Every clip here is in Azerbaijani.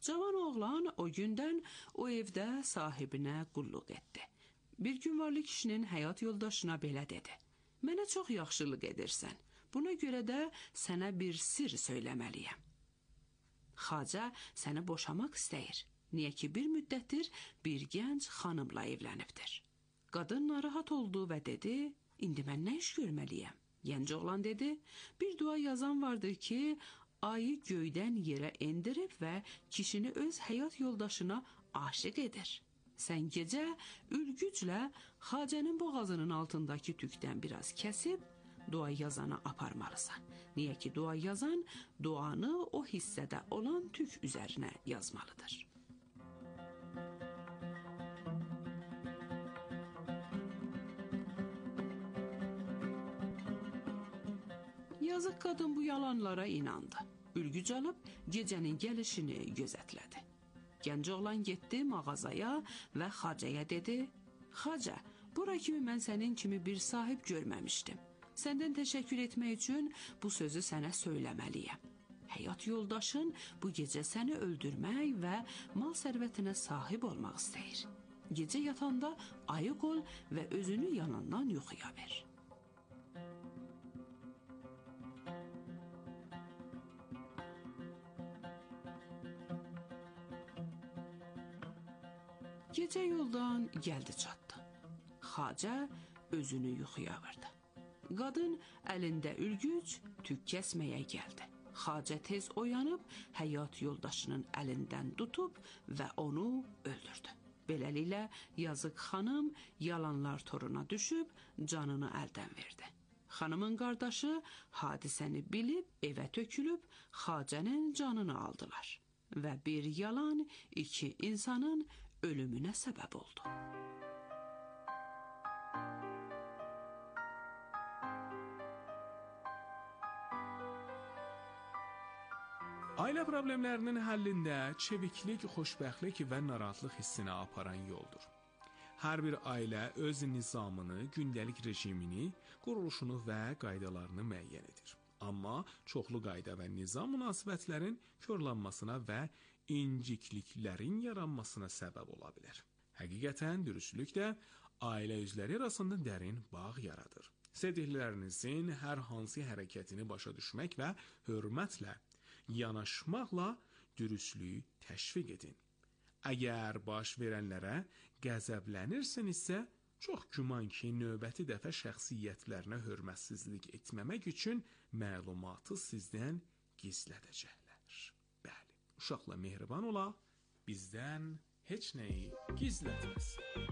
Cavan oğlan o gündən o evdə sahibinə qulluq etdi. Bir gün varlı kişinin həyat yoldaşına belə dedi: "Mənə çox yaxşılıq edirsən. Buna görə də sənə bir sir söyləməliyəm. Xacə səni boşamaq istəyir. Niyə ki bir müddətdir bir gənc xanımla evlənibdir." Qadın narahat oldu və dedi: "İndi mən nə iş görməliyəm?" Gənc oğlan dedi: "Bir dua yazan vardır ki, ayı göydən yerə endirib və kişini öz həyat yoldaşına aşiq edir. Sən gecə ülgüclə Xacənin boğazının altındakı tükdən biraz kəsib dua yazana aparmalısan. Niyə ki dua yazan duanı o hissədə olan tük üzərinə yazmalıdır." Yazıq qadın bu yalanlara inandı. Ülgüc alıb gecənin gəlişini gözətlədi. Gənc oğlan getdi mağazaya və Xacəyə dedi: "Xacə, bura kimi mən sənin kimi bir sahib görməmişdim. Səndən təşəkkür etmək üçün bu sözü sənə söyləməliyəm. Həyat yoldaşın bu gecə səni öldürmək və mal sərvətinə sahib olmaq istəyir. Gecə yatanda ayıq ol və özünü yanından yuxuya ver." Gecə yoldan gəldi çatdı. Xacə özünü yuxuya vurdu. Qadın əlində ülgüc tük kəsməyə gəldi. Xacə tez oyanıb həyat yoldaşının əlindən tutub və onu öldürdü. Beləliklə yazıq xanım yalanlar toruna düşüb canını əldən verdi. Xanımın qardaşı hadisəni bilib evə tökülüb Xacənin canını aldılar və bir yalan iki insanın ölümünə səbəb oldu. Ailə problemlərinin həllində çeviklik, xoşbəxtlik və narahatlıq hissinə aparan yoldur. Hər bir ailə öz nizamını, gündəlik rejimini, quruluşunu və qaydalarını müəyyən edir. Amma çoxlu qayda və nizam münasibətlərin korlanmasına və incikliklərin yaranmasına səbəb ola bilər. Həqiqətən dürüstlük də ailə üzvləri arasında dərin bağ yaradır. Sevdiklərinizin hər hansı hərəkətini başa düşmək və hörmətlə yanaşmaqla dürüstlüyü təşviq edin. Əgər baş verənlərə qəzəblənirsinizsə, çox güman ki, növbəti dəfə şəxsiyyətlərinə hörmətsizlik etməmək üçün məlumatı sizdən gizlədəcəklər. Bəli, uşaqla mehriban olaq, bizdən heç nəyi gizlətməz.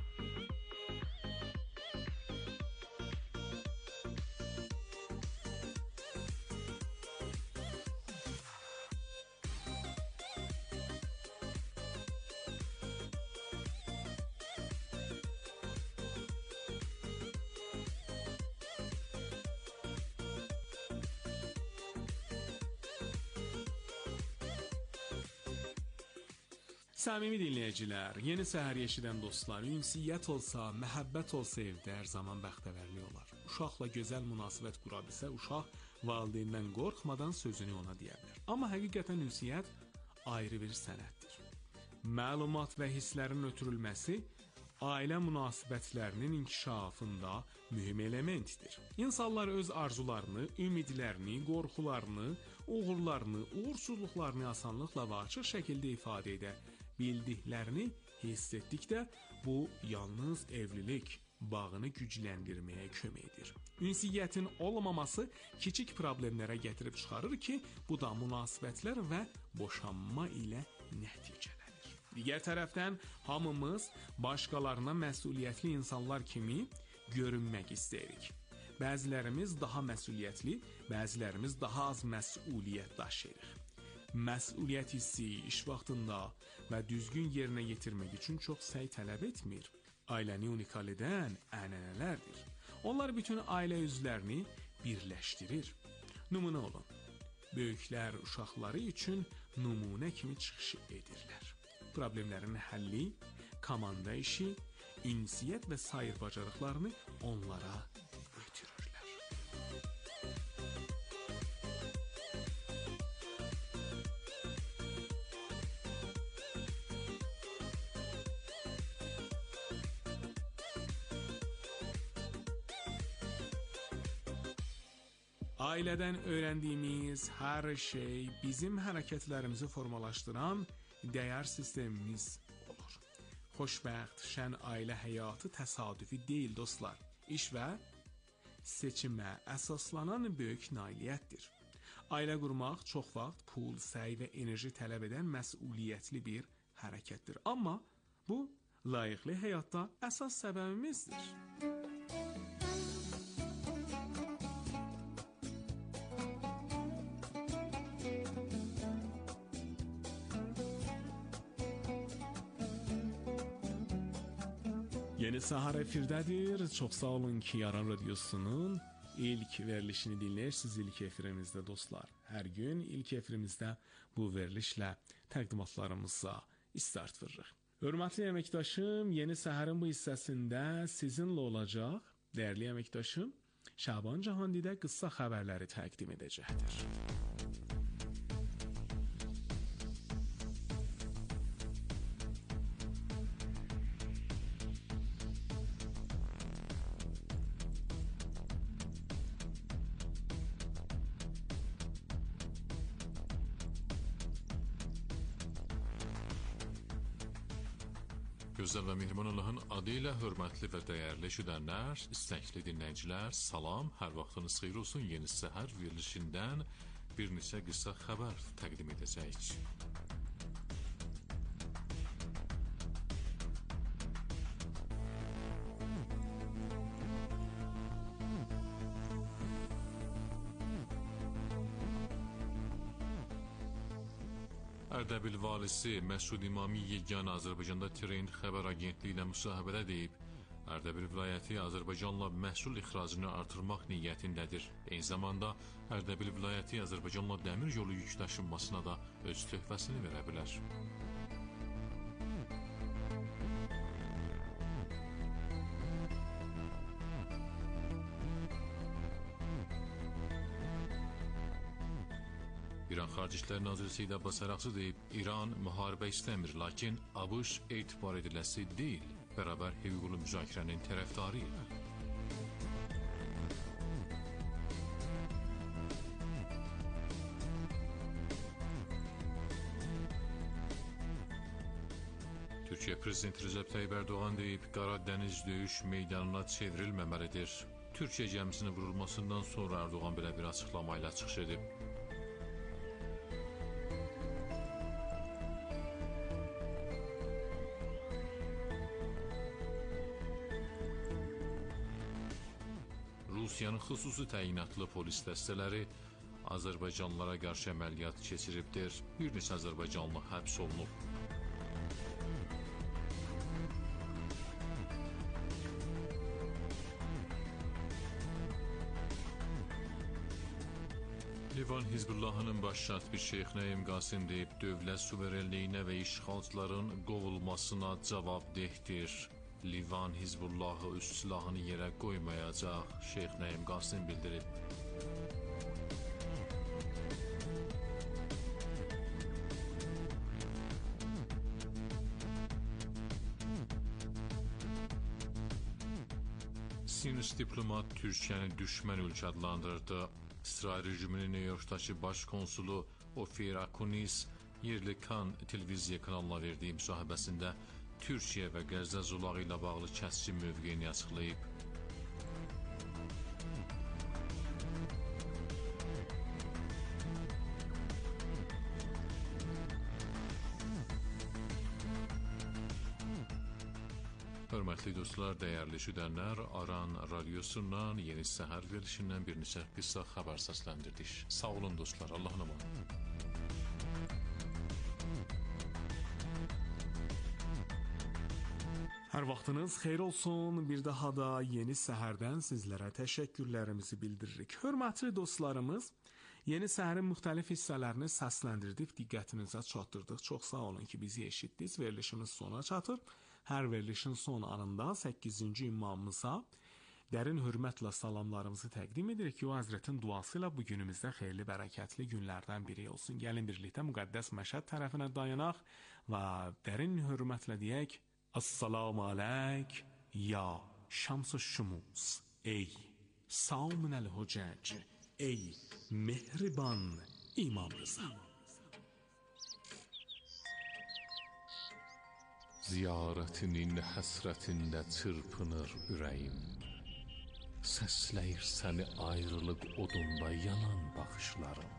Səmimi dinləyicilər, yeni səhər eşidən dostlar, ünsiyyət olsa, məhəbbət olsa evdə hər zaman bəxtəvərlik olar. Uşaqla gözəl münasibət qura bilsə, uşaq valideyndən qorxmadan sözünü ona deyə bilər. Amma həqiqətən ünsiyyət ayrı bir sənətdir. Məlumat və hisslərin ötürülməsi ailə münasibətlərinin inkişafında mühüm elementdir. İnsanlar öz arzularını, ümidlərini, qorxularını, uğurlarını, uğursuzluqlarını asanlıqla və açıq şəkildə ifadə edə bildiklərini hiss etdikdə bu yalnız evlilik bağını gücləndirməyə kömək edir. Ünsiyyətin olmaması kiçik problemlərə gətirib çıxarır ki, bu da münasibətlər və boşanma ilə nəticələnir. Digər tərəfdən hamımız başqalarına məsuliyyətli insanlar kimi görünmək istəyirik. Bəzilərimiz daha məsuliyyətli, bəzilərimiz daha az məsuliyyət daşıyırıq. Məsuliyyət hissi iş vaxtında və düzgün yerinə yetirmək üçün çox səy tələb etmir. Ailəni unikal edən ənənələrdir. Onlar bütün ailə üzvlərini birləşdirir. Nümunə olun. Böyüklər uşaqları üçün nümunə kimi çıxış edirlər. Problemlərin həlli, komanda işi, ünsiyyət və sair bacarıqlarını onlara ötürürlər. Ailədən öyrəndiyimiz hər şey bizim hərəkətlərimizi formalaşdıran dəyər sistemimiz olur. Xoşbəxt, şən ailə həyatı təsadüfi deyil dostlar. İş və seçimə əsaslanan böyük nailiyyətdir. Ailə qurmaq çox vaxt, pul, səy və enerji tələb edən məsuliyyətli bir hərəkətdir. Amma bu layiqli həyatda əsas səbəbimizdir. Yeni Səhər efirdədir. Çox sağ olun ki, Yaran Radiosunun ilk verilişini dinləyirsiniz ilk efirimizdə dostlar. Hər gün ilk efirimizdə bu verilişlə təqdimatlarımıza start veririk. Hörmətli əməkdaşım, Yeni Səhərin bu hissəsində sizinlə olacaq. Dəyərli əməkdaşım, Şaban Cahandidə qısa xəbərləri təqdim edəcəkdir. Gözəl və mehriban Allahın adı ilə hörmətli və dəyərli eşidənlər, istəkli dinləyicilər, salam, hər vaxtınız xeyir olsun. Yeni Səhər verilişindən bir neçə qısa xəbər təqdim edəcəyik. Ərdəbil valisi Məsud İmami yeganə Azərbaycanda Trend xəbər agentliyi ilə müsahibədə deyib, Ərdəbil vilayəti Azərbaycanla məhsul ixracını artırmaq niyyətindədir. Eyni zamanda Ərdəbil vilayəti Azərbaycanla dəmir yolu yük daşınmasına da öz töhfəsini verə bilər. İran Xarici İşlər Naziri Seyid Abbas Əraqçı deyib, İran müharibə istəmir, lakin ABŞ etibar ediləsi deyil, bərabər hüquqlu müzakirənin tərəfdarıyıq. Türkiyə Prezidenti Recep Tayyip Erdoğan deyib, Qara Dəniz döyüş meydanına çevrilməməlidir. Türkiyə gəmisinin vurulmasından sonra Erdoğan belə bir açıqlama ilə çıxış edib. Rusiyanın xüsusi təyinatlı polis dəstələri Azərbaycanlılara qarşı əməliyyat keçiribdir. Bir neçə Azərbaycanlı həbs olunub. Livan Hizbullahının baş katibi Şeyx Nəim Qasim deyib, dövlət suverenliyinə və işğalçıların qovulmasına cavabdehdir. Livan Hizbullahı öz silahını yerə qoymayacaq, Şeyx Nəim Qasim bildirib. Sinus diplomat Türkiyəni düşmən ölkə adlandırdı. İsrail rejiminin New Yorkdakı baş konsulu Ofir Akunis yerli Kan televiziya kanalına verdiyi müsahibəsində Türkiyə və Qəzza zolağı ilə bağlı kəskin mövqeyini açıqlayıb. Hörmətli dostlar, dəyərli eşidənlər, Aran Radiosundan Yeni Səhər verilişindən bir neçə qısa xəbər səsləndirdik. Sağ olun dostlar, Allahın əmanəti. Hər vaxtınız xeyir olsun. Bir daha da Yeni Səhərdən sizlərə təşəkkürlərimizi bildiririk. Hörmətli dostlarımız, Yeni Səhərin müxtəlif hissələrini səsləndirdik, diqqətinizə çatdırdıq. Çox sağ olun ki, bizi eşitdiniz. Verilişimiz sona çatır. Hər verilişin son anında 8-ci imamımıza dərin hörmətlə salamlarımızı təqdim edirik ki, o Həzrətin duası ilə bu günümüzdə xeyirli, bərəkətli günlərdən biri olsun. Gəlin birlikdə müqəddəs Məşəd tərəfinə dayanaq və dərin hörmətlə deyək: Assalamu aleyk ya şams-ı şumus, ey Samun el-Hucac, ey mehriban İmam Rıza. Ziyarətinin həsrətində çırpınır ürəyim. Səsləyir səni ayrılıq odunda yanan baxışlarım.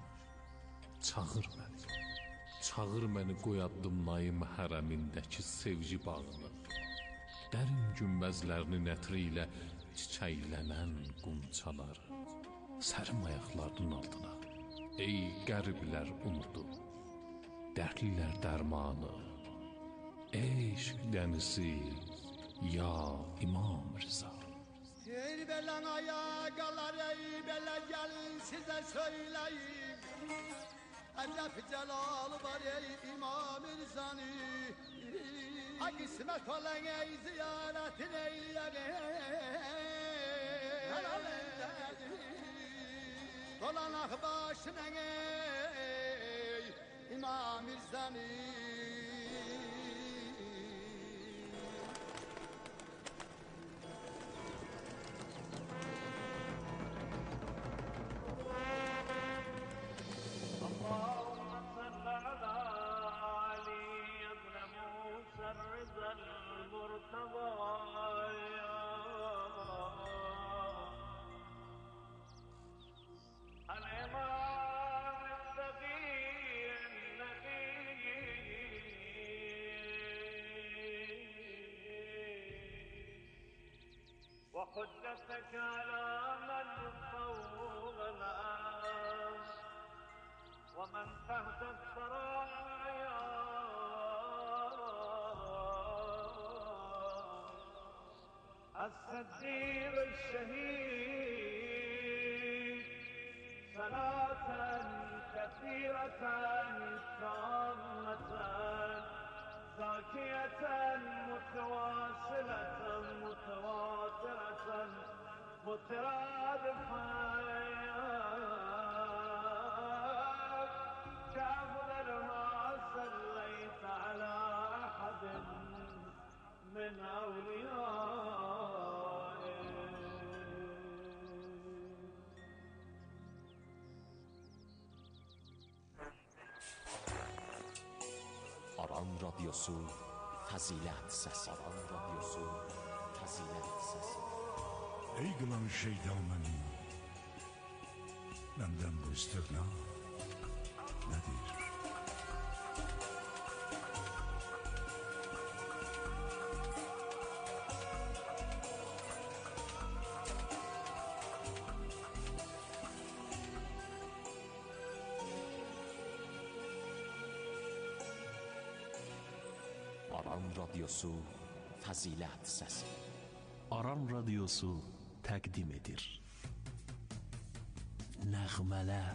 Çağır məni qoy addımlayım hərəmindəki sevgi bağını. Dərin günbəzlərinin ətri ilə çiçəklənən qunçaları. Sərim ayaqlarının altına, ey qəriblər umudu, dərdlilər dərmanı, eşq dənizi, ya İmam Rıza. Ey belen ayakalar, ey bele gelin size söyleyeyim. Acep celal var ey İmam Rıza'nı. Ha kısmet olan ey ziyaretin eyleyeyim. Dolanak başına ey İmam Rıza'nı. وحجتك على من فوق الناس ومن تحت الثرايا الصديق الشهيد صلاة كثيرة تامة زاكية متواصلة متواترة مترادفة كأفضل ما صليت على أحد من أوليائك. Aran Radyosu Fazilet Sesi. Aran Radyosu Fazilet Sesi. Ey kılan şeytanın, benden bu istigna nedir? Aran Radyosu Fazilet Sesi. Aran Radyosu təqdim edir. Nəğmələr.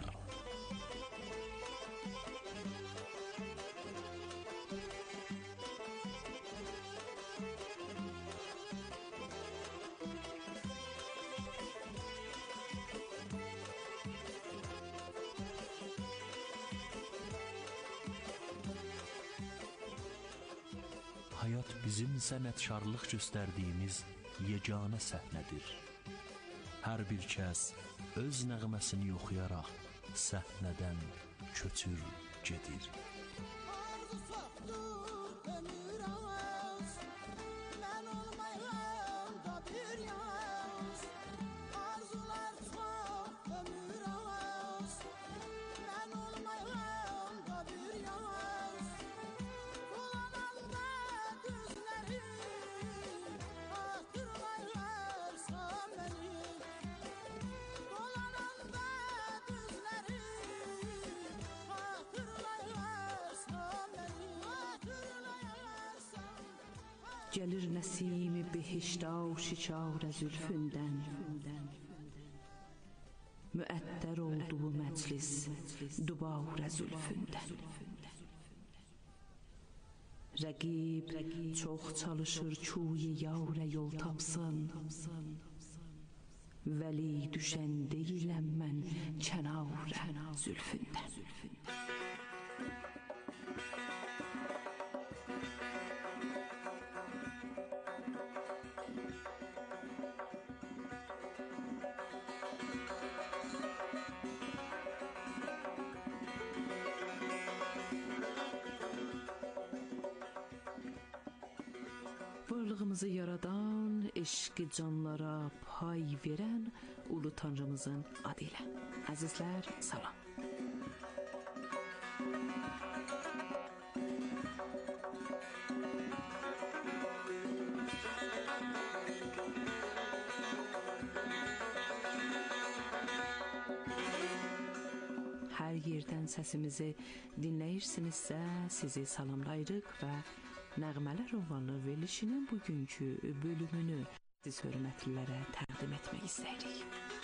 Hayat bizim sənətkarlıq göstərdiyimiz yeganə səhnədir. Hər bir kəs öz nəğməsini oxuyaraq səhnədən köçür gedir. Gəlir nəsimi behişta o şikarə zülfündən. Müəttər olduğu məclis dubarə zülfündən. Rəqib çox çalışır kuy yarə yol tapsın. Vəli düşən deyiləm mən kənarə zülfündən. Varlığımızı yaradan, eşqi canlara pay verən ulu Tanrımızın adı ilə. Əzizlər, salam. Hər yerdən səsimizi dinləyirsinizsə, sizi salamlayırıq və Nəğmələr ünvanlı verilişinin bugünkü bölümünü siz hörmətlilərə təqdim etmək istəyirik.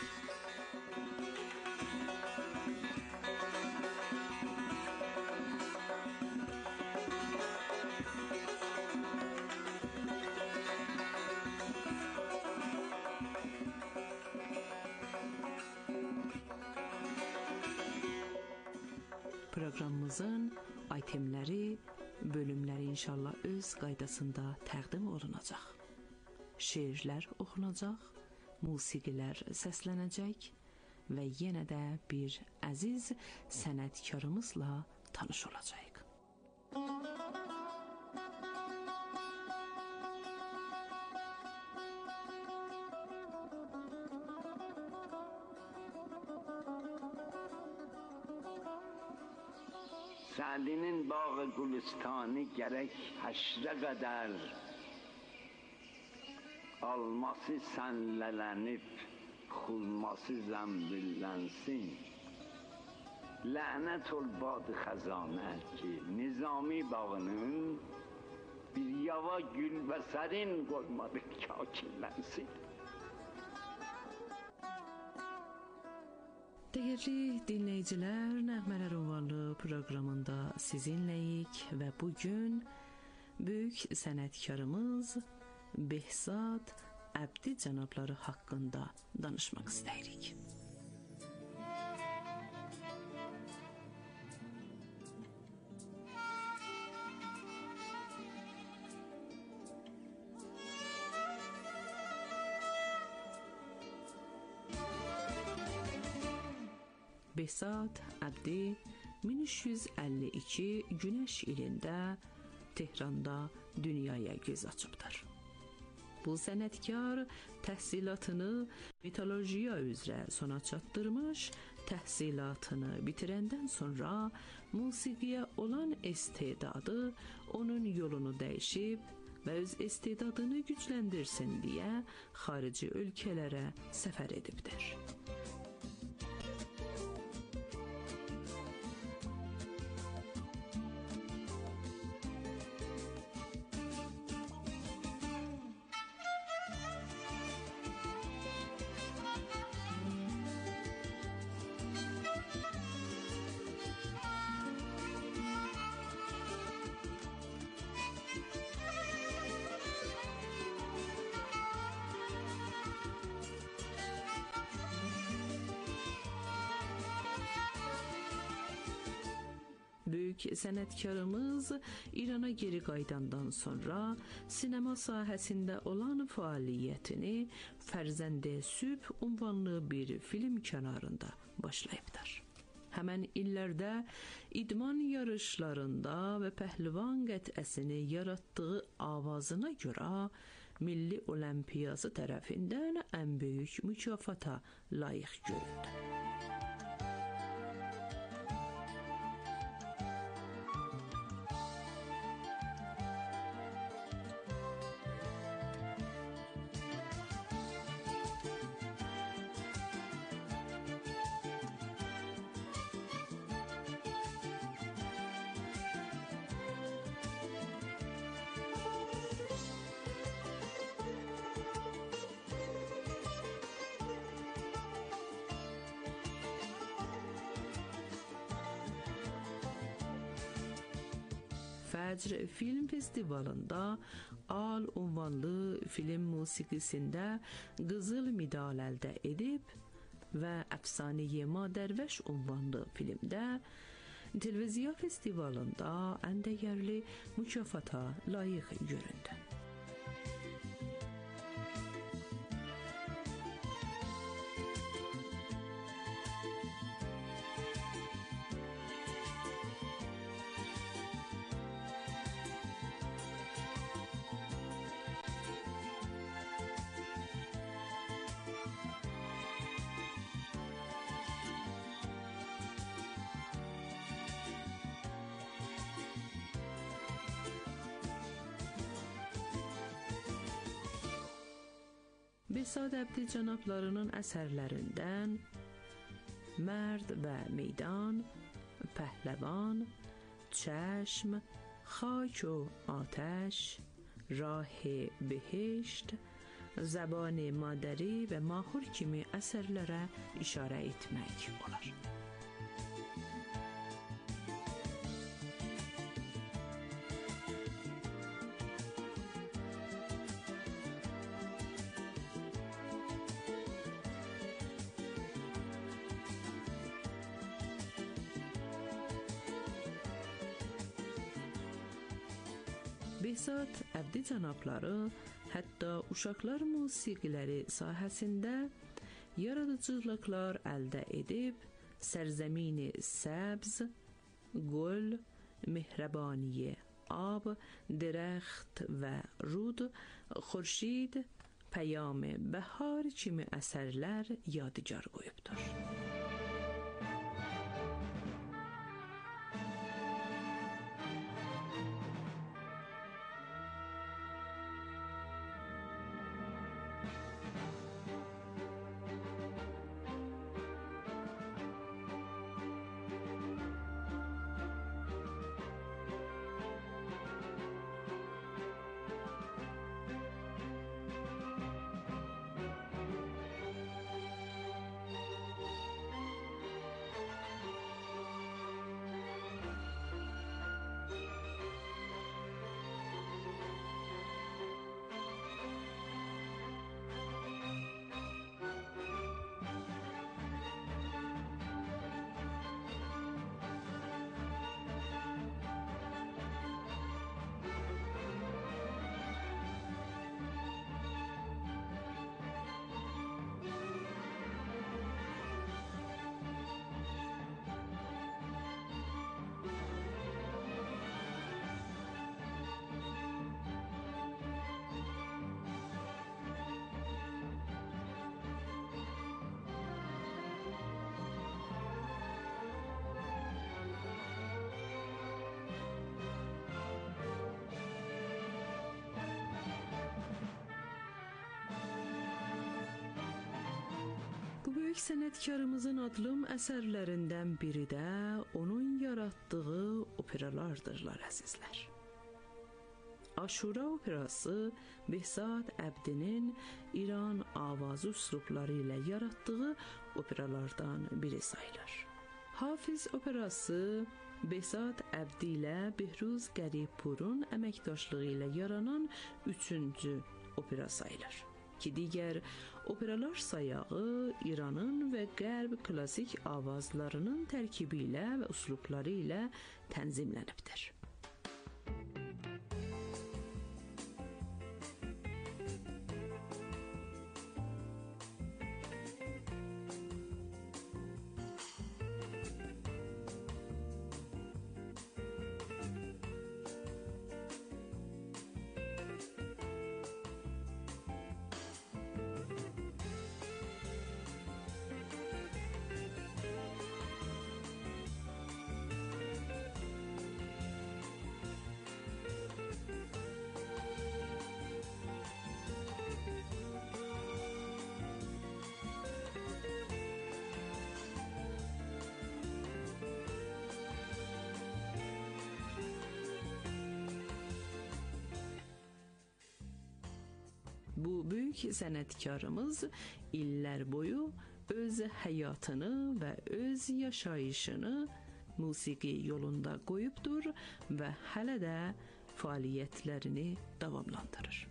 Proqramımızın aytemləri, bölümləri inşallah öz qaydasında təqdim olunacaq. Şeirlər oxunacaq, musiqilər səslənəcək və yenə də bir əziz sənətkarımızla tanış olacaq. Sa'dinin bağı Gülistani gerek haşre kadar alması senlelenip xulması zembüllensin. Lanet ol bad xazane ki Nizami bağının bir yava gül ve serin koymadı kakillensin. Dəyərli dinləyicilər, Nəğmələr ünvanlı proqramında sizinləyik və bugün böyük sənətkarımız Behzad Əbdi cənabları haqqında danışmaq istəyirik. Behzad Əbdi 1352 Günəş ilində Tehranda dünyaya göz açıbdır. Bu sənətkar təhsilatını mitologiya üzrə sona çatdırmış, təhsilatını bitirəndən sonra musiqiyə olan istedadı onun yolunu dəyişib və öz istedadını gücləndirsin deyə xarici ölkələrə səfər edibdir. Böyük sənətkarımız İrana geri qayıdandan sonra sinema sahəsində olan fəaliyyətini Fərzəndə Sübh ünvanlı bir film kənarında başlayıbdır. Həmən illərdə idman yarışlarında və pəhlivan qətəsini yaratdığı avazına görə Milli Olimpiyası tərəfindən ən böyük mükafata layiq görüldü. Fəcr Film Festivalında Al ünvanlı film musiqisində qızıl medal əldə edib və Əfsanə-i Madərvəş ünvanlı filmdə Televiziya Festivalında ən dəyərli mükafata layiq göründü. Behzad Əbdi cənablarının əsərlərindən Mərd və Meydan, Pəhləvan, چشم، خاک و آتش، راه بهشت، زبان مادری və mahur kimi əsərlərə işarə etmək olar. Behzad Əbdi cənabları hətta uşaqlar musiqiləri sahəsində yaradıcılıqlar əldə edib Sərzəmini Səbz, Gül, Mehrabaniye Ab, درخت və Rud, Xurşid, Pəyam Bəhar kimi əsərlər yadigar qoyubdur. Bu böyük sənətkarımızın adlım əsərlərindən biri də onun yaratdığı operalardırlar əzizlər. Aşura operası Behzad Əbdinin İran avazı üslubları ilə yaratdığı operalardan biri sayılır. Hafiz operası Behzad Əbdi ilə Behruz Qəribpurun əməkdaşlığı ilə yaranan 3-cü opera sayılır. Ki digər operalar sayağı İranın və Qərb klassik avazlarının tərkibi ilə və üslubları ilə tənzimlənibdir. Bu böyük sənətkarımız illər boyu öz həyatını və öz yaşayışını musiqi yolunda qoyubdur və hələ də fəaliyyətlərini davamlandırır.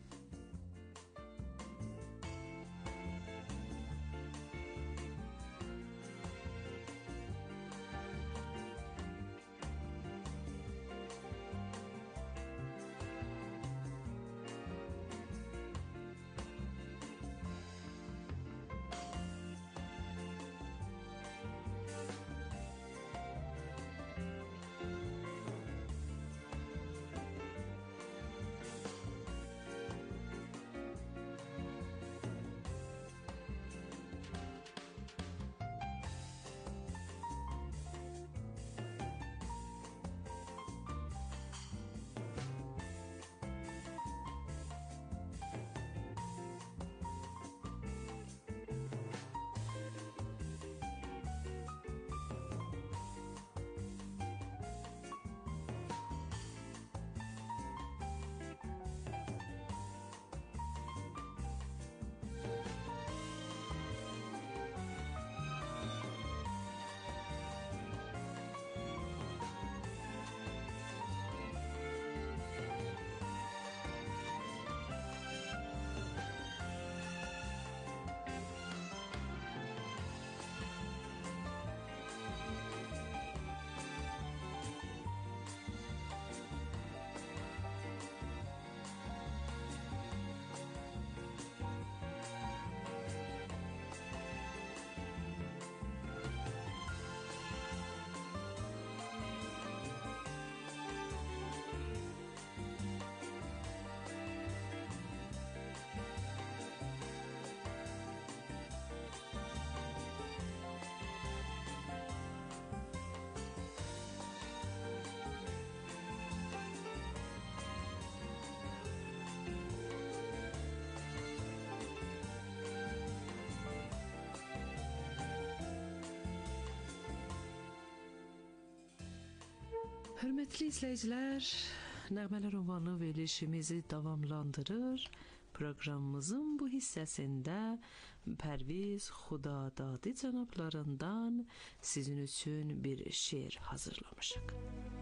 Hörmətli izləyicilər, Nəğmələr ünvanlı verilişimizi davamlandırır. Proqramımızın bu hissəsində Pərviz Xudadadi cənablarından sizin üçün bir şeir hazırlamışıq.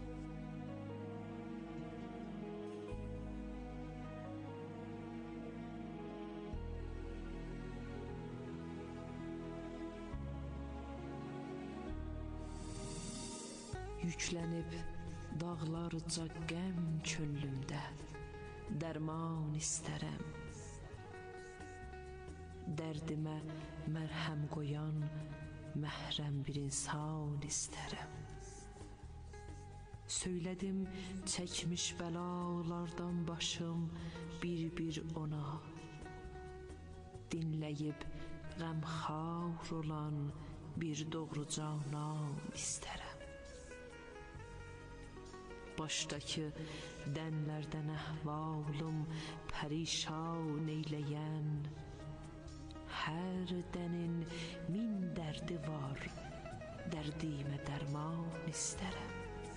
Yüklənib dağlarca qəm çöllümdə dərman istərəm. Dərdimə mərhəm qoyan məhrəm bir insan istərəm. Söylədim çəkmiş bəlalardan başım bir-bir ona. Dinləyib qəmxar olan bir doğru canan istərəm. Başdakı dənlərdən əhvalım pərişan eyləyən, hər dənin min dərdi var, dərdimə dərman istərəm.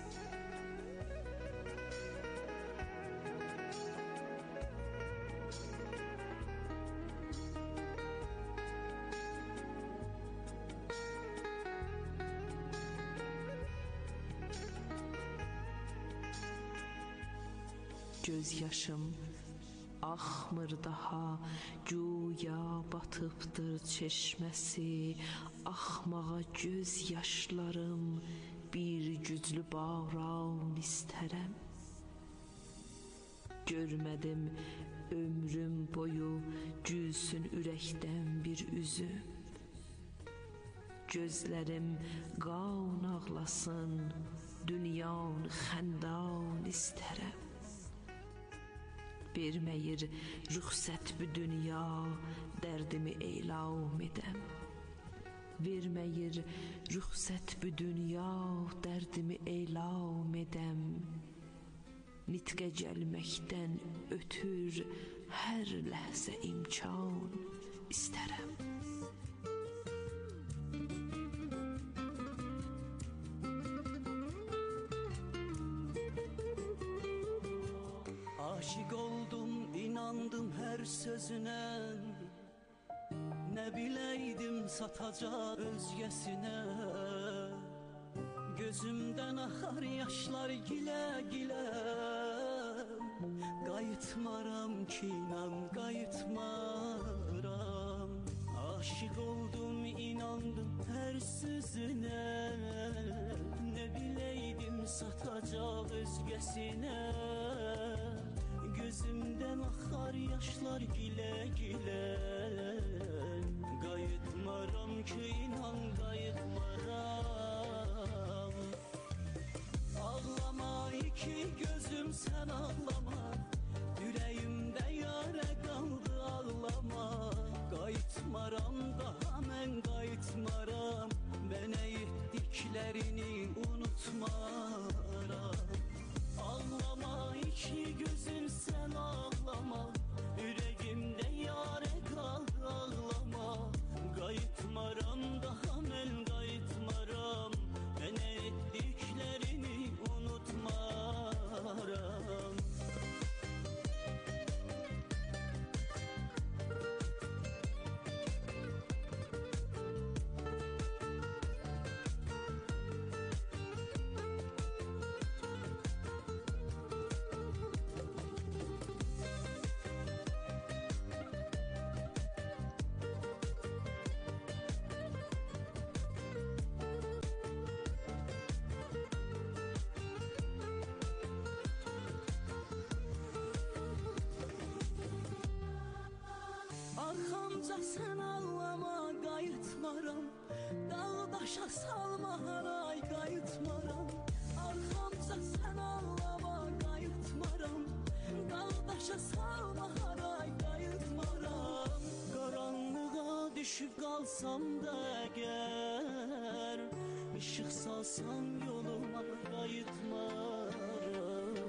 Göz yaşım axmır daha, güya batıbdır çeşməsi. Axmağa göz yaşlarım bir güclü baran istərəm. Görmədim ömrüm boyu gülsün ürəkdən bir üzüm. Gözlərim qan ağlasın, dünyan xəndan istərəm. Verməyir rüxsət bu dünya, dərdimi elam edəm. Verməyir rüxsət bu dünya, dərdimi elam edəm. Nitqə gəlməkdən ötür hər ləhzə imkan istərəm. Aşık oldum, inandım her sözüne. Ne bileydim satacak özgesine. Gözümden akar yaşlar gile gile. Qayıtmaram ki inan, qayıtmaram. Aşık oldum, inandım her sözüne. Ne bileydim satacak özgesine. Gözümden akar yaşlar gile gile. Qayıtmaram ki inan, qayıtmaram. Ağlama iki gözüm sen ağlama. Yüreğimde yara kaldı ağlama. Qayıtmaram daha mən qayıtmaram. Mənə etdiklərini unutmaram. Ağlama iki gözüm sen ağlama. Yüreğimde yara kaldı ağlama. Qayıtmaram daha mən qayıtmaram. Mənə etdiklərini unutmaram. Arxamca sen ağlama, qayıtmaram. Dağdaşa salma haray, qayıtmaram. Arxamca sen ağlama, qayıtmaram. Dağdaşa salma haray, qayıtmaram. Qaranlığa düşüb qalsam da əgər, işıq salsan yoluma, qayıtmaram.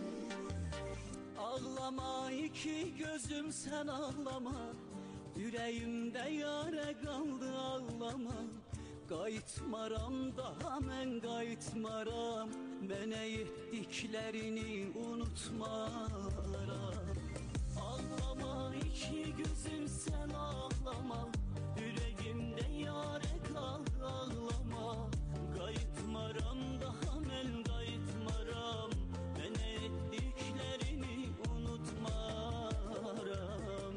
Ağlama iki gözüm sen ağlama. Yüreğimde yara kaldı ağlama. Qayıtmaram daha mən qayıtmaram, mənə etdiklərini unutmaram. Ağlama iki gözüm sən ağlama, ürəyimdə yarə qal ağlama. Qayıtmaram daha mən qayıtmaram, mənə etdiklərini unutmaram.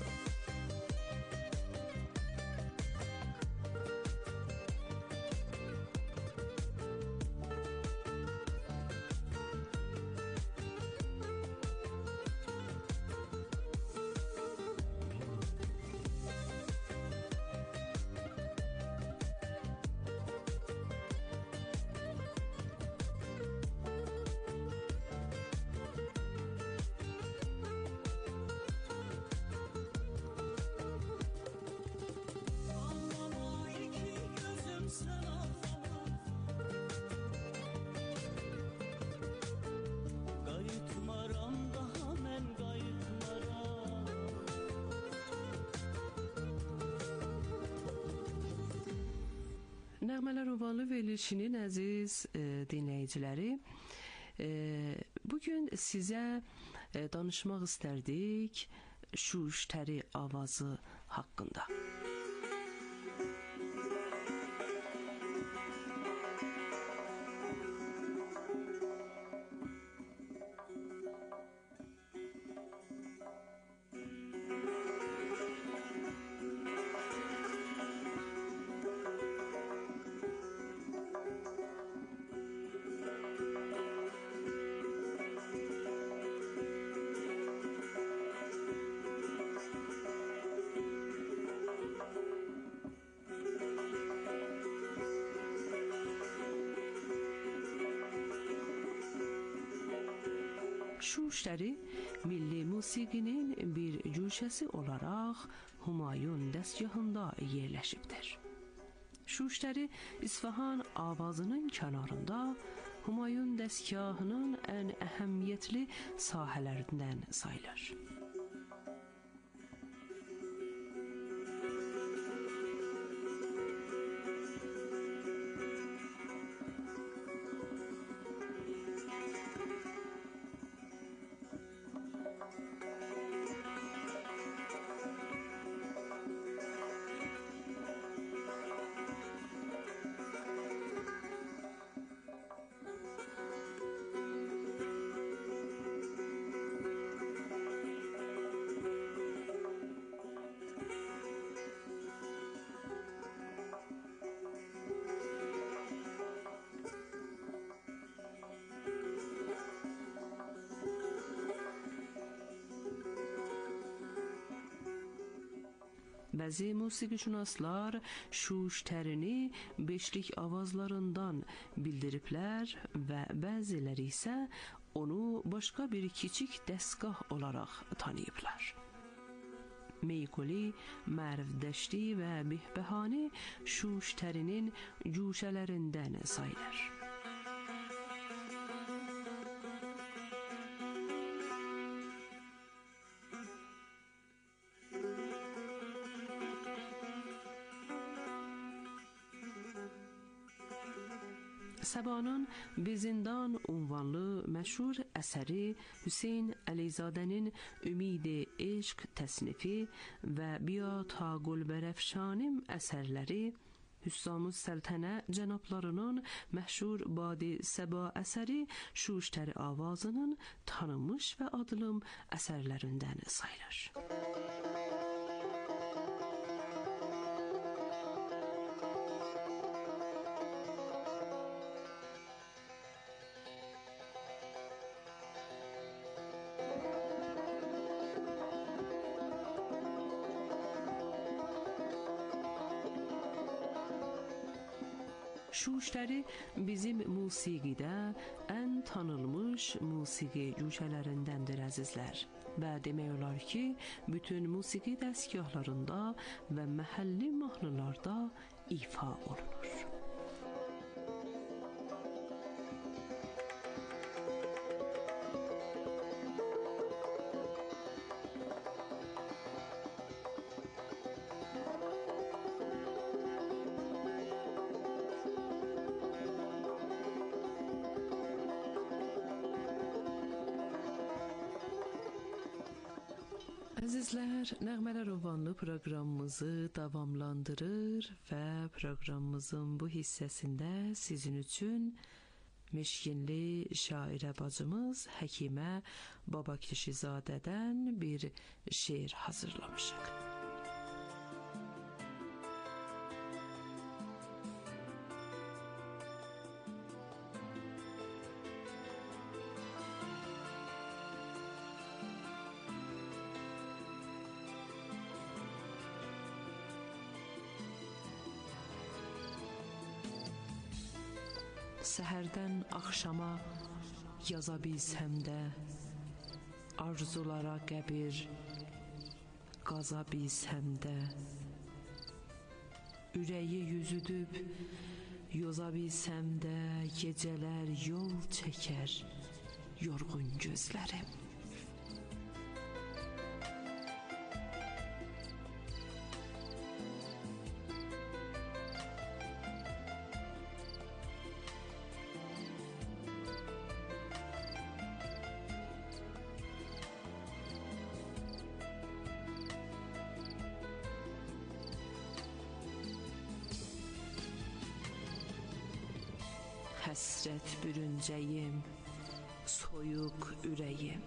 Nəğmələr Ünvanlı verilişinin əziz dinləyiciləri, bugün sizə danışmaq istərdik Şuştəri avazı haqqında. Şuştəri milli musiqinin bir cüşəsi olaraq Humayun dəstgahında yerləşibdir. Şuştəri İsfahan avazının kənarında Humayun dəstgahının ən əhəmiyyətli sahələrindən sayılır. Bəzi musiqişünaslar Şuştərini beşlik avazlarından bildiriblər və bəziləri isə onu başqa bir kiçik dəstgah olaraq tanıyıblar. Meykuli, Mərvdəşti və Bihbəhani Şuştərinin cüşələrindən sayılır. Səbanın Bezindan unvanlı məşhur əsəri Hüseyn Əliyzadənin Ümid-i Eşq təsnifi və Bia ta Gülbərəfşanim əsərləri, Hüssam-ı Səltənə cənablarının məşhur Badi Səba əsəri Şuştəri avazının tanınmış və adılım əsərlərindən sayılır. Şuştəri bizim musiqidə ən tanınmış musiqi cüşələrindəndir əzizlər və demək olar ki, bütün musiqi dəstgahlarında və məhəlli mahnılarda ifa olunur. Əzizlər, Nəğmələr Ünvanlı proqramımızı davamlandırır və proqramımızın bu hissəsində sizin üçün Meşkinli şairə bacımız Həkimə Babakişizadədən bir şeir hazırlamışıq. Səhərdən axşama yaza bilsəm də, arzulara qəbir qaza bilsəm də, ürəyi yüzüdüb yoza bilsəm də, gecələr yol çəkər yorğun gözlərim. Həsrət bürüncəyim, soyuq ürəyim,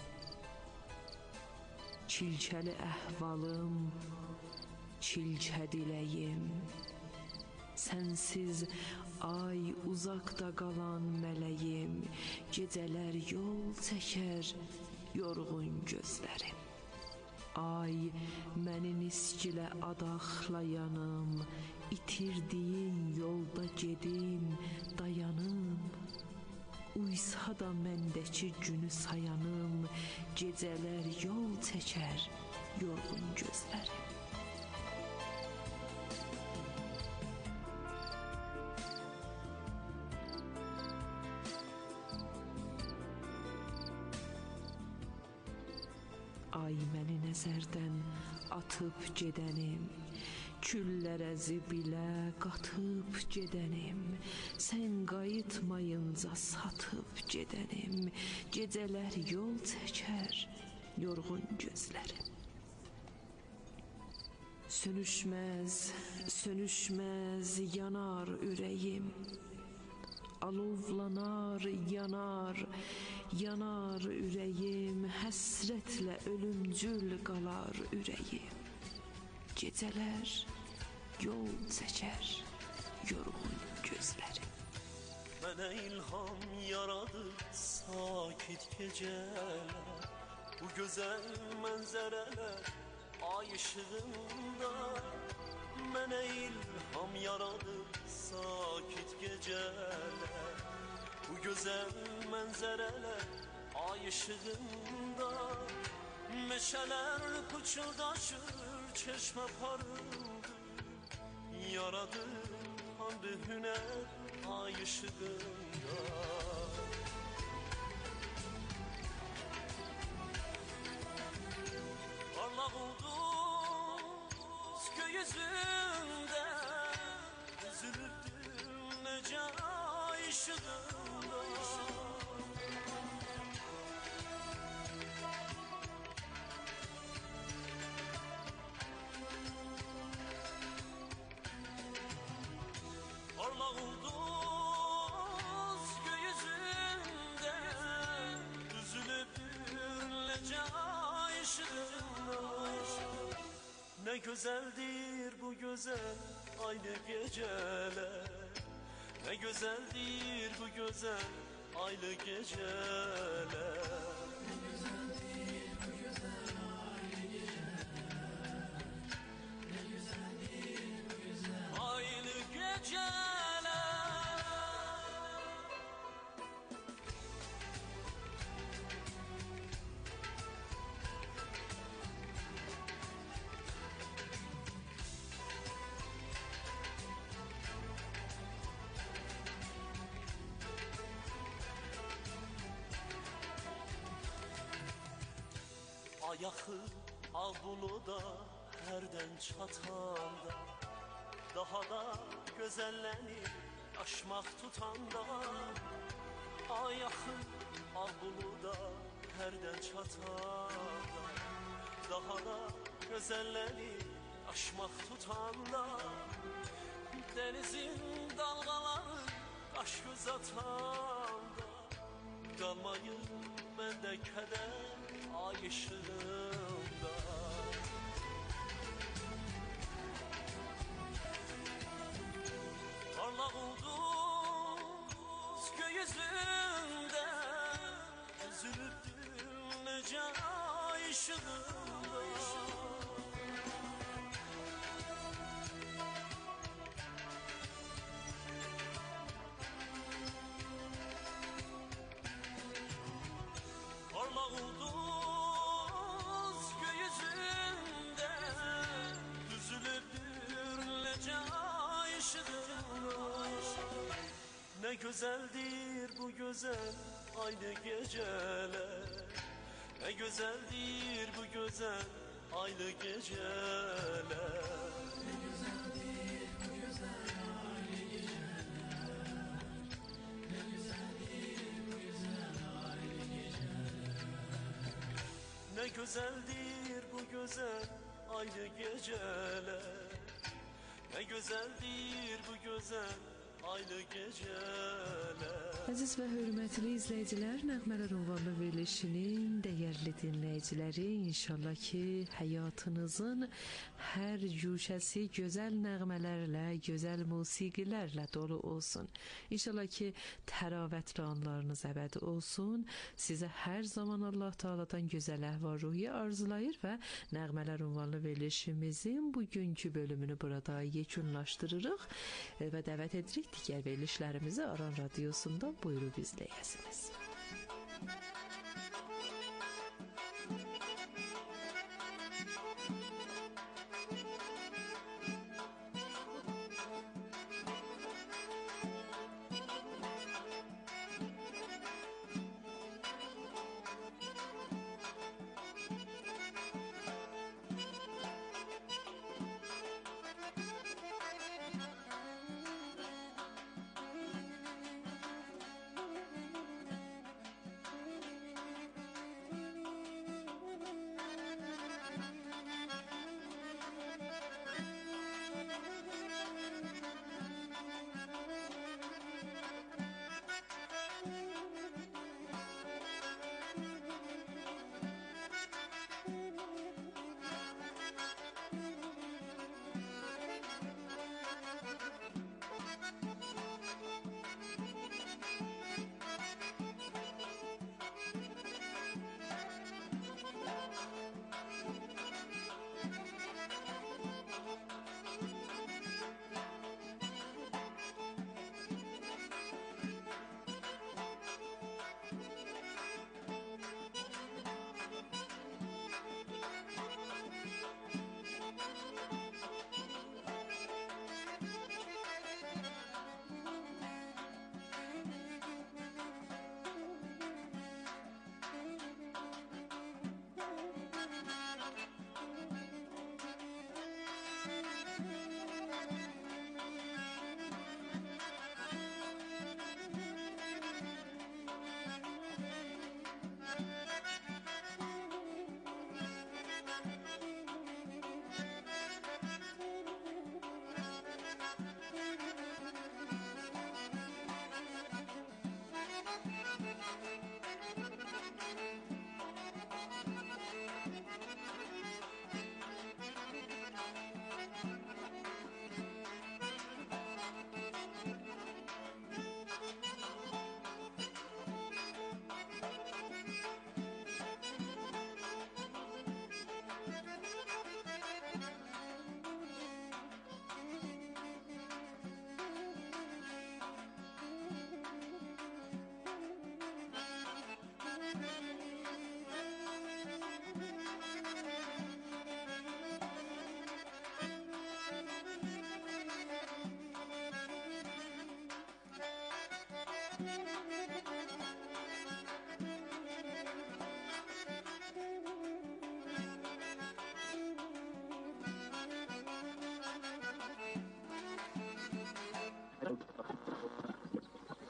çilçəli əhvalım, çilçə diləyim, sənsiz ay uzaqda qalan mələyim, gecələr yol çəkər yorğun gözlərim. Ay məni niskilə adaxlayanım, itirdiyin yolda gedim, dayanım. Uysa da məndəki günü sayanım, gecələr yol çəkər yorğun gözlərim. Ay məni nəzərdən atıb gedənim, küllərə zibilə qatıb gedənim, sən qayıtmayınca satıb gedənim, gecələr yol çəkər yorğun gözlərim. Sönüşməz, sönüşməz yanar ürəyim, alovlanar, yanar, yanar ürəyim, həsrətlə ölümcül qalar ürəyim. Gecələr yol çəkər yorğun gözlərim. Mənə ilham yaradı sakit gecələr, bu gözəl mənzərələr ay işığında. Mənə ilham yaradı sakit gecələr, bu gözəl mənzərələr ay işığında. Meşələr pıçıldaşır, çeşmə parıldı, yaradı handı hünər ay işığında. Parlaq ulduz gökyüzündə, üzülürdüm necə ay işığında. Parlaq ulduz gökyüzündə, üzülürdüm necə ay işığında. Ne güzeldir bu güzel aylı geceler, ne güzeldir bu güzel aylı geceler. Aylı geceler. Ayağı al bunu da herden çatanda, daha da gözellenip aşmak tutanda. Ayağı al bunu da herden çatanda, daha da güzelleri aşmaq tutanda, denizin dalgaları qaş göz atanda, qalmayın məndə kədər ay ışığında. Parlaq ulduz gökyüzündə üzülübdür necə ay ışığında. Parlaq ulduz gökyüzündə üzülübdür necə ay ışığında. Ne güzeldir bu güzel aynı geceler, ne güzeldir bu güzel aynı geceler. Ne güzeldir bu güzel aynı geceler, ne güzeldir bu güzel aynı geceler. Ne güzeldir bu güzel aynı geceler, ne güzeldir bu güzel aynı geceler. Əziz və hörmətli izləyicilər, Nəğmələr ünvanlı verilişinin dəyərli dinləyiciləri, inşallah ki, həyatınızın hər güşəsi gözəl nəğmələrlə, gözəl musiqilərlə dolu olsun. İnşallah ki, təravətli anlarınız əbədi olsun. Sizə hər zaman Allah Taala'dan gözəl əhval-ruhiyyə arzulayır və Nəğmələr ünvanlı verilişimizin bugünkü bölümünü burada yekunlaşdırırıq və dəvət edirik digər verilişlərimizi Aran Radyosu'nda buyurub izləyəsiniz.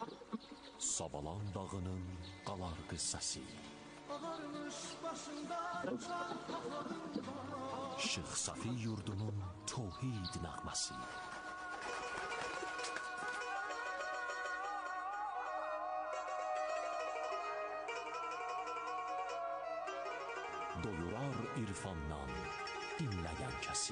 Sabalan dağının qalar qıssası. Ağarmış başında Şeyx Safi yurdunun tövhid nəğməsi. Doyurar irfandan dinləyən kəsi.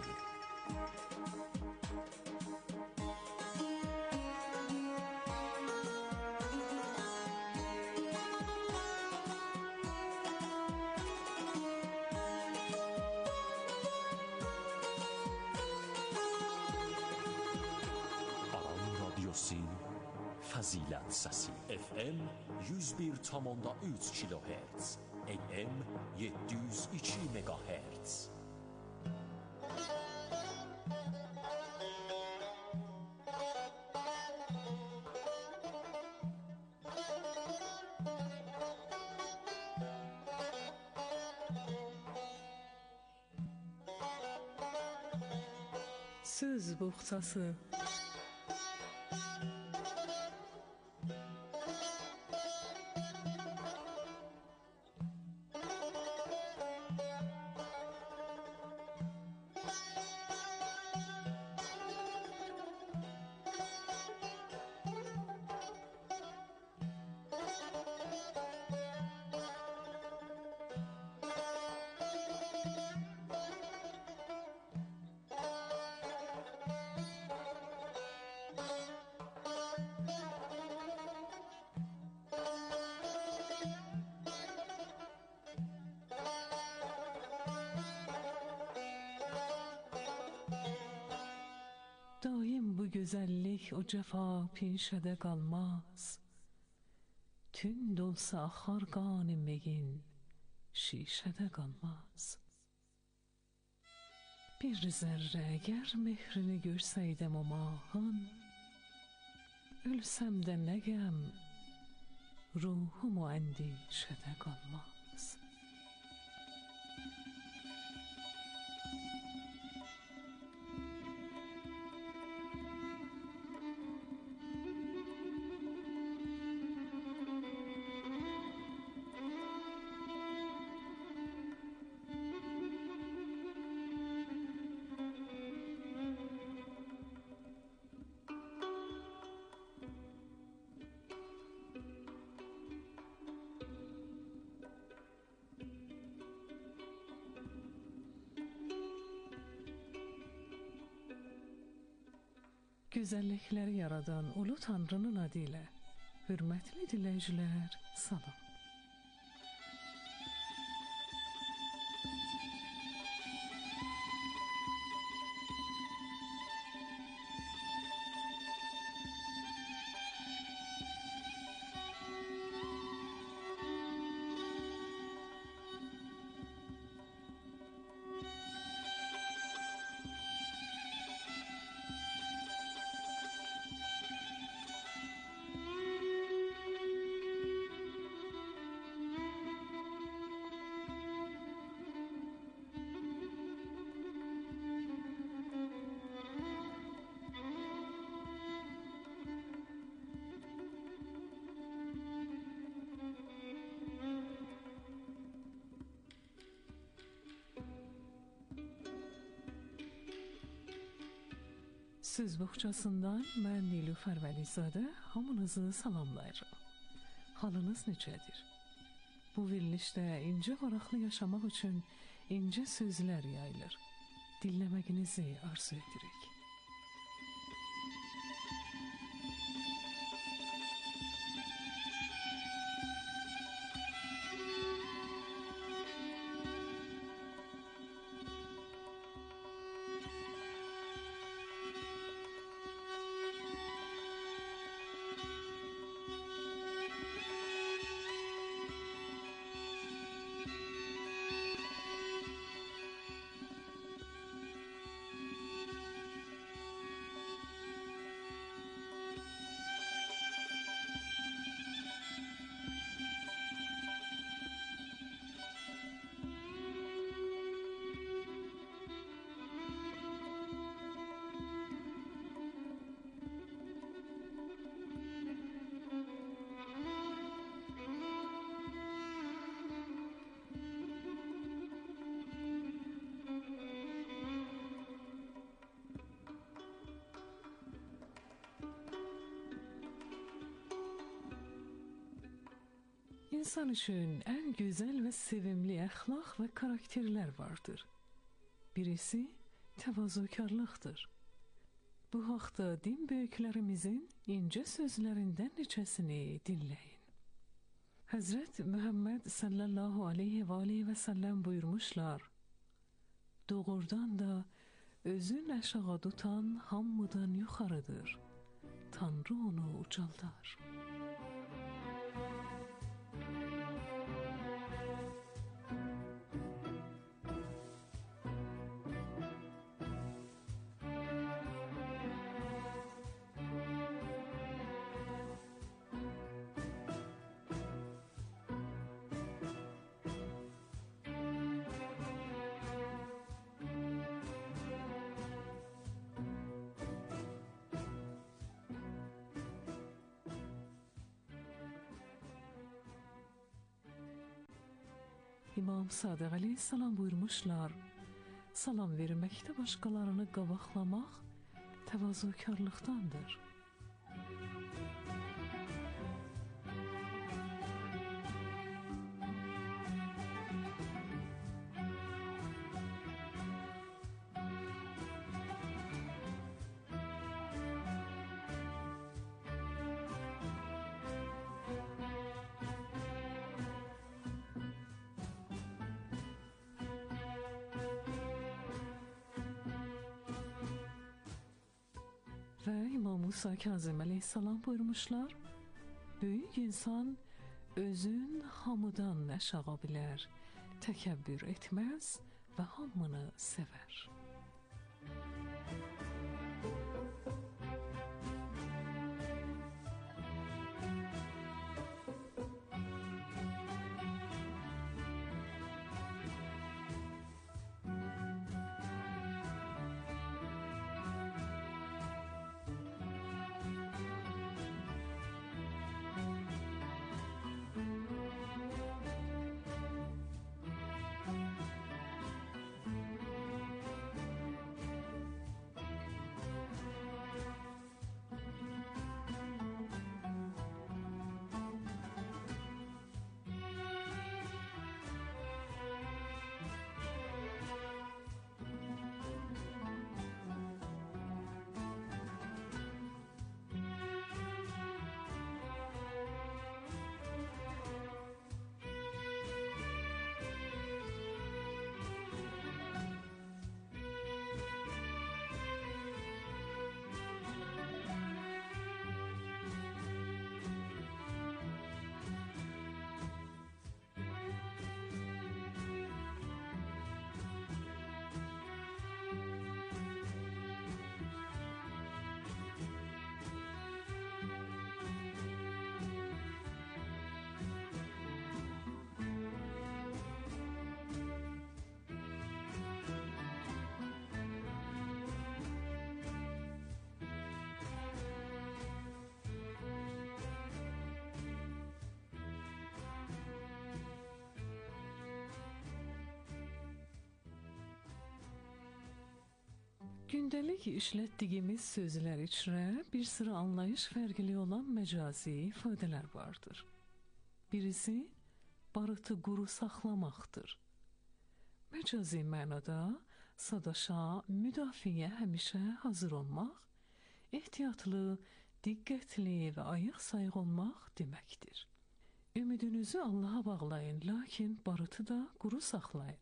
Fəzilət səsi. FM 101,3 kHz, AM 702 MHz. Söz boğçası. Daim bu güzellik o cefa pinşede kalmaz. Tünd olsa akar kanı megin şişede kalmaz. Bir zerre eğer mehrini görseydim o mahın, ölsem de ne gem ruhum o endişede kalmaz. Güzellikleri yaradan Ulu Tanrı'nın adıyla hürmetli dinleyiciler, salam. Söz boğçasından mən Nilüfər Vəlizadə hamınızı salamlayırım. Halınız necədir? Bu verilişdə incə maraqlı yaşamaq üçün incə sözlər yayılır. Dinləməyinizi arzu edirik. İnsan üçün ən gözəl və sevimli əxlaq və karakterlər vardır. Birisi təvazökarlıqdır. Bu haqda din böyüklərimizin incə sözlərindən neçəsini dinləyin. Həzrət Muhammed sallallahu aleyhi və aleyhi və səlləm buyurmuşlar: Doğrudan da özün aşağı tutan hamıdan yuxarıdır. Tanrı onu ucaldar. İmam Sadiq aleyhissalam buyurmuşlar: Salam verməkdə başqalarını qabaqlamaq təvazökarlıqdandır. Və İmam Musa Kazım aleyhissalam buyurmuşlar: Böyük insan özün hamıdan aşağı bilər, təkəbbür etməz və hamını sevər. Gündəlik işlətdiyimiz sözlər içrə bir sıra anlayış fərqli olan məcazi ifadələr vardır. Birisi barıtı quru saxlamaqdır. Məcazi mənada sadaşa, müdafiə həmişə hazır olmaq, ehtiyatlı, diqqətli və ayıq-sayıq olmaq deməkdir. Ümidinizi Allaha bağlayın, lakin barıtı da quru saxlayın.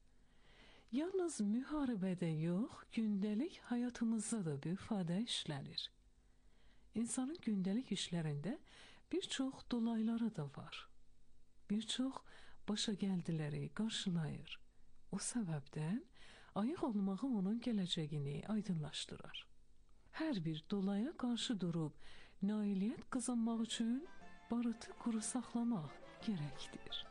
Yalnız müharibədə yox, gündəlik həyatımızda da bu ifadə işlənir. İnsanın gündəlik işlərində bir çox dolayları da var. Bir çox başa gəldiləri qarşılayır. O səbəbdən ayıq olmağı onun gələcəyini aydınlaşdırır. Hər bir dolaya qarşı durub nailiyyət qazanmaq üçün barıtı quru saxlamaq gərəkdir.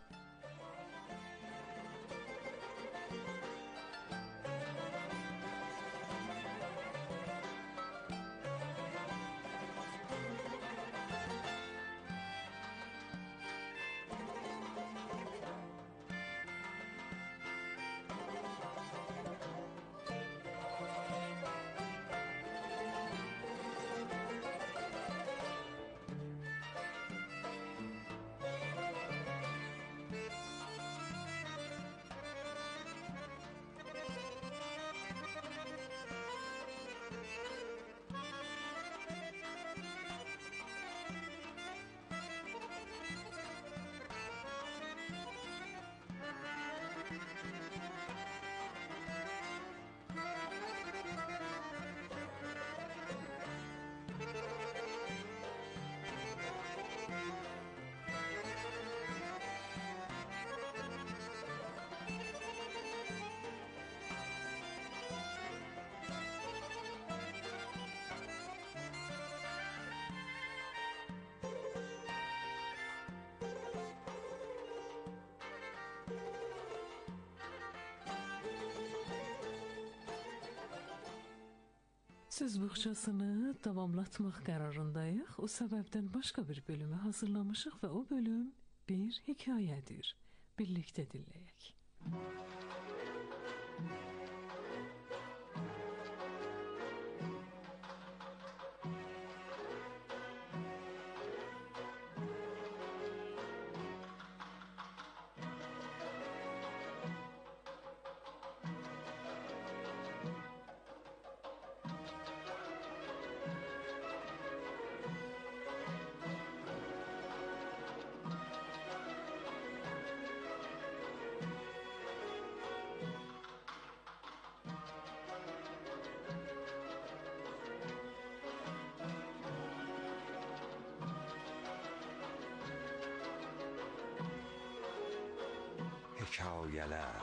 Söz buxçasını davamlatmaq qərarındayıq. O səbəbdən başqa bir bölümü hazırlamışıq və o bölüm bir hekayədir. Birlikdə dinləyək. Hekayələr.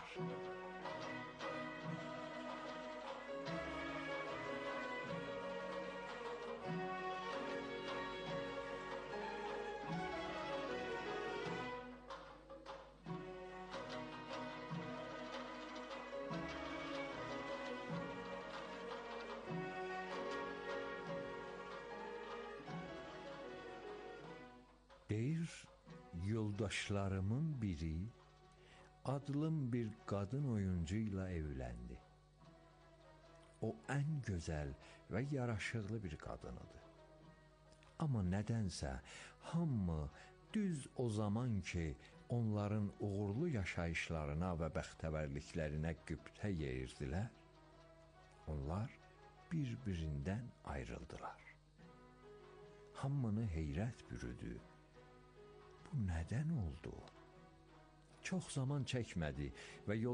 Deyir, yoldaşlarımın biri adlım bir qadın oyuncuyla evləndi. O ən gözəl və yaraşıqlı bir qadın idi. Amma nədənsə hamı düz o zaman ki onların uğurlu yaşayışlarına və bəxtəvərliklərinə qibtə yeyirdilər, onlar bir-birindən ayrıldılar. Hamını heyrət bürüdü. Bu nədən oldu? Çox zaman çəkmədi və